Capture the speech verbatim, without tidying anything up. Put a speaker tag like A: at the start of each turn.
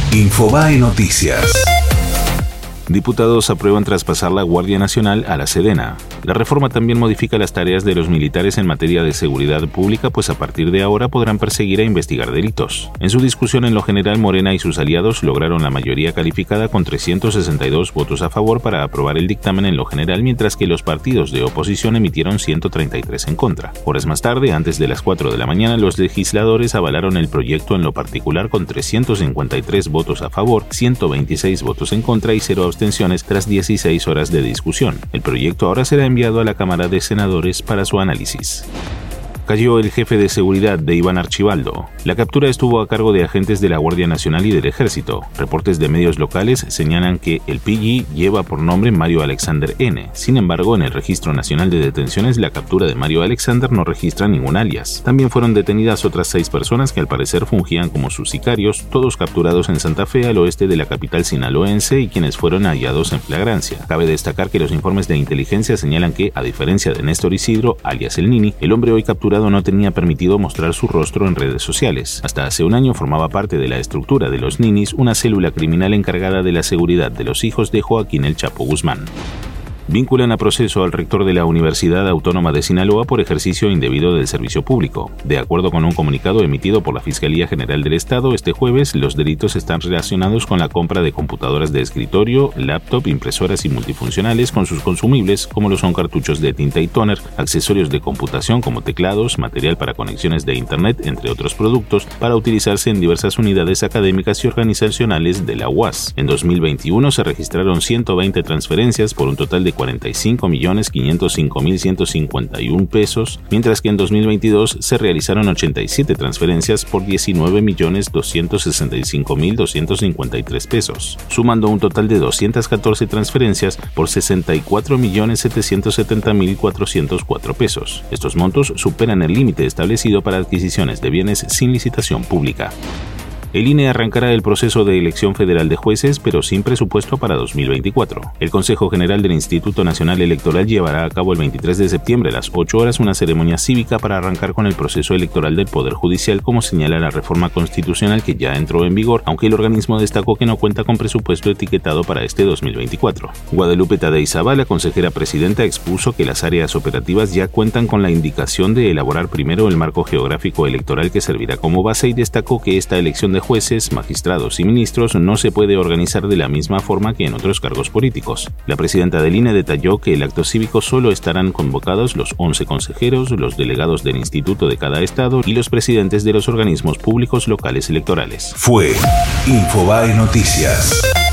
A: Infobae Noticias.
B: Diputados aprueban traspasar la Guardia Nacional a la Sedena. La reforma también modifica las tareas de los militares en materia de seguridad pública, pues a partir de ahora podrán perseguir e investigar delitos. En su discusión en lo general, Morena y sus aliados lograron la mayoría calificada con trescientos sesenta y dos votos a favor para aprobar el dictamen en lo general, mientras que los partidos de oposición emitieron ciento treinta y tres en contra. Horas más tarde, antes de las cuatro de la mañana, los legisladores avalaron el proyecto en lo particular con trescientos cincuenta y tres votos a favor, ciento veintiséis votos en contra y cero abstenciones tras dieciséis horas de discusión. El proyecto ahora será enviado a la Cámara de Senadores para su análisis. Cayó el jefe de seguridad de Iván Archibaldo. La captura estuvo a cargo de agentes de la Guardia Nacional y del Ejército. Reportes de medios locales señalan que el P G lleva por nombre Mario Alexander N. Sin embargo, en el Registro Nacional de Detenciones, la captura de Mario Alexander no registra ningún alias. También fueron detenidas otras seis personas que al parecer fungían como sus sicarios, todos capturados en Santa Fe, al oeste de la capital sinaloense, y quienes fueron hallados en flagrancia. Cabe destacar que los informes de inteligencia señalan que, a diferencia de Néstor Isidro, alias el Nini, el hombre hoy capturado no tenía permitido mostrar su rostro en redes sociales. Hasta hace un año formaba parte de la estructura de los Ninis, una célula criminal encargada de la seguridad de los hijos de Joaquín El Chapo Guzmán. Vinculan a proceso al rector de la Universidad Autónoma de Sinaloa por ejercicio indebido del servicio público. De acuerdo con un comunicado emitido por la Fiscalía General del Estado este jueves, los delitos están relacionados con la compra de computadoras de escritorio, laptop, impresoras y multifuncionales con sus consumibles, como lo son cartuchos de tinta y tóner, accesorios de computación como teclados, material para conexiones de Internet, entre otros productos, para utilizarse en diversas unidades académicas y organizacionales de la U A S. En dos mil veintiuno se registraron ciento veinte transferencias por un total de cuarenta y cinco millones quinientos cinco mil ciento cincuenta y uno pesos, mientras que en dos mil veintidós se realizaron ochenta y siete transferencias por diecinueve millones doscientos sesenta y cinco mil doscientos cincuenta y tres pesos, sumando un total de doscientas catorce transferencias por sesenta y cuatro millones setecientos setenta mil cuatrocientos cuatro pesos. Estos montos superan el límite establecido para adquisiciones de bienes sin licitación pública. El I N E arrancará el proceso de elección federal de jueces, pero sin presupuesto para dos mil veinticuatro. El Consejo General del Instituto Nacional Electoral llevará a cabo el veintitrés de septiembre a las ocho horas una ceremonia cívica para arrancar con el proceso electoral del Poder Judicial, como señala la reforma constitucional que ya entró en vigor, aunque el organismo destacó que no cuenta con presupuesto etiquetado para este dos mil veinticuatro. Guadalupe Tadei Zabala, consejera presidenta, expuso que las áreas operativas ya cuentan con la indicación de elaborar primero el marco geográfico electoral que servirá como base, y destacó que esta elección de jueces, magistrados y ministros no se puede organizar de la misma forma que en otros cargos políticos. La presidenta del I N E detalló que el acto cívico solo estarán convocados los once consejeros, los delegados del instituto de cada estado y los presidentes de los organismos públicos locales electorales.
A: Fue Infobae Noticias.